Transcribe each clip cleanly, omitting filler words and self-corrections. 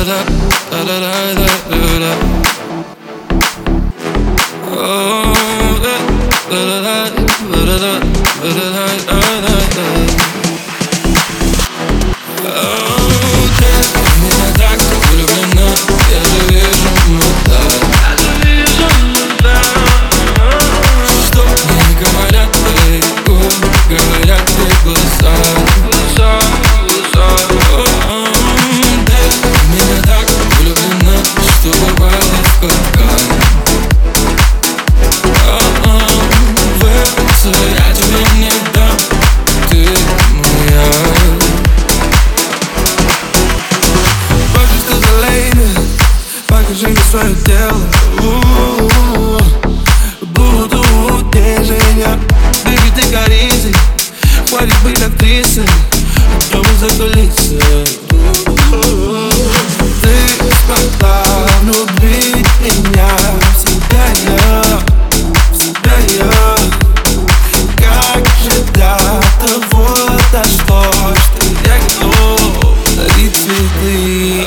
Покажи мне свое тело, буду утешения. Бэйби, ты горизой, хватит быть актрисой, дома за кулисой. Ты смогла влюбить меня в себя я, как же до того дошло, что я готов дарить цветы.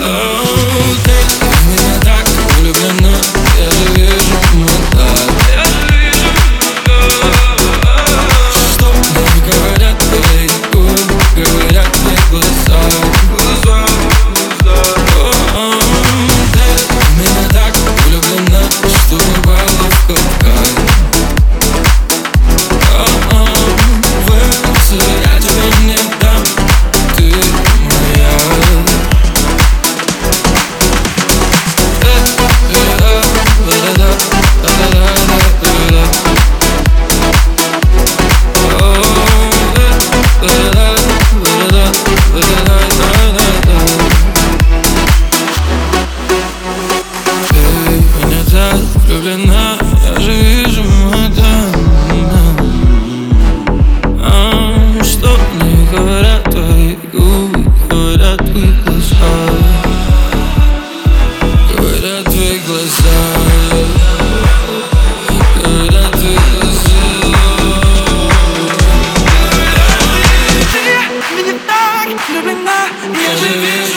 Влюблена, я же вижу это. Что мне говорят твои губы, говорят твои глаза, говорят твои глаза, говорят твои глаза. Ты меня так влюблена, я же вижу.